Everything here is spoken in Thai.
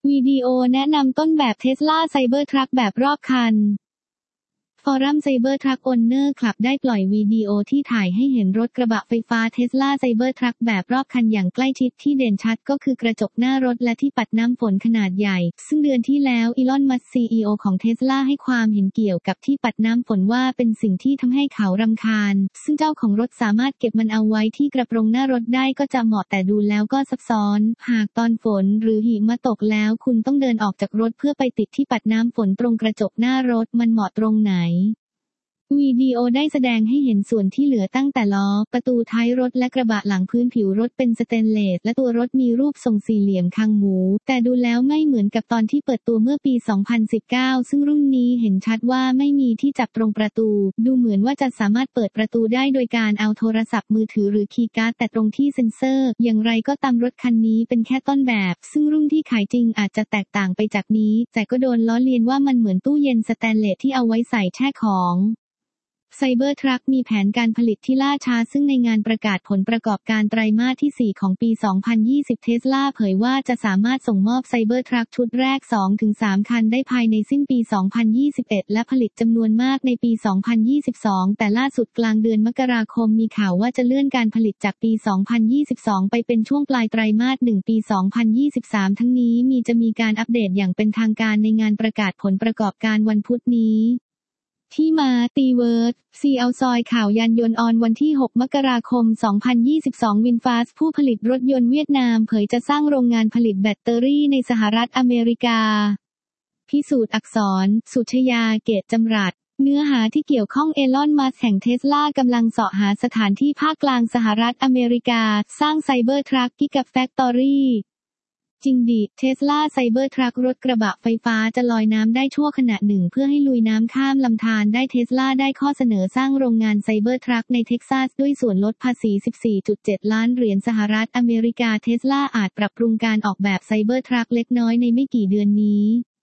วิดีโอแนะนำต้นแบบ Tesla Cybertruck แบบรอบคันฟอรัม Cybertruck Owner Club ได้ปล่อยวิดีโอที่ถ่ายให้เห็นรถกระบะไฟฟ้า Tesla Cybertruck แบบรอบคันอย่างใกล้ชิดที่เด่นชัดก็คือกระจกหน้ารถและที่ปัดน้ำฝนขนาดใหญ่ซึ่งเดือนที่แล้วอีลอน มัสก์ CEO ของ Tesla ให้ความเห็นเกี่ยวกับที่ปัดน้ำฝนว่าเป็นสิ่งที่ทำให้เขารำคาญซึ่งเจ้าของรถสามารถเก็บมันเอาไว้ที่กระโปรงหน้ารถได้ก็จะเหมาะแต่ดูแล้วก็ซับซ้อนหากตอนฝนหรือหิมะตกแล้วคุณต้องเดินออกจากรถเพื่อไปติดที่ปัดน้ำฝนตรงกระจกหน้ารถมันเหมาะตรงไหนวิดีโอได้แสดงให้เห็นส่วนที่เหลือตั้งแต่ล้อประตูท้ายรถและกระบะหลังพื้นผิวรถเป็นสเตนเลสและตัวรถมีรูปทรงสี่เหลี่ยมคางหมูแต่ดูแล้วไม่เหมือนกับตอนที่เปิดตัวเมื่อปี 2019 ซึ่งรุ่นนี้เห็นชัดว่าไม่มีที่จับตรงประตูดูเหมือนว่าจะสามารถเปิดประตูได้โดยการเอาโทรศัพท์มือถือหรือคีย์การ์ดแต่ตรงที่เซ็นเซอร์อย่างไรก็ตามรถคันนี้เป็นแค่ต้นแบบซึ่งรุ่นที่ขายจริงอาจจะแตกต่างไปจากนี้แต่ก็โดนล้อเลียนว่ามันเหมือนตู้เย็นสแตนเลสที่เอาไว้ใส่แช่ของCybertruck มีแผนการผลิตที่ล่าช้าซึ่งในงานประกาศผลประกอบการไตรมาสที่ 4 ของปี 2020 Tesla เผยว่าจะสามารถส่งมอบ Cybertruck ชุดแรก 2-3 คันได้ภายในสิ้นปี 2021 และผลิตจำนวนมากในปี 2022 แต่ล่าสุดกลางเดือนมกราคมมีข่าวว่าจะเลื่อนการผลิตจากปี 2022 ไปเป็นช่วงปลายไตรมาส 1 ปี 2023 ทั้งนี้จะมีการอัปเดตอย่างเป็นทางการในงานประกาศผลประกอบการวันพุธนี้ที่มาตีเวิร์ดซีเอาซอยข่าวยานยนต์ออนวันที่ 6 มกราคม 2022 วินฟาสผู้ผลิตรถยนต์เวียดนามเผยจะสร้างโรงงานผลิตแบตเตอรี่ในสหรัฐอเมริกาพิสูจน์อักษรสุชยาเกตจำรัดเนื้อหาที่เกี่ยวข้องอีลอน มัสก์แห่งเทสลากำลังเสาะหาสถานที่ภาคกลางสหรัฐอเมริกาสร้างไซเบอร์ทรัคกิกะแฟคทอรี่จริงดิ Tesla Cybertruck รถกระบะไฟฟ้าจะลอยน้ำได้ชั่วขณะหนึ่งเพื่อให้ลุยน้ำข้ามลำธารได้ Tesla ได้ข้อเสนอสร้างโรงงาน Cybertruck ในเท็กซัสด้วยส่วนลดภาษี 14.7 ล้านเหรียญสหรัฐอเมริกา Tesla อาจปรับปรุงการออกแบบ Cybertruck เล็กน้อยในไม่กี่เดือนนี้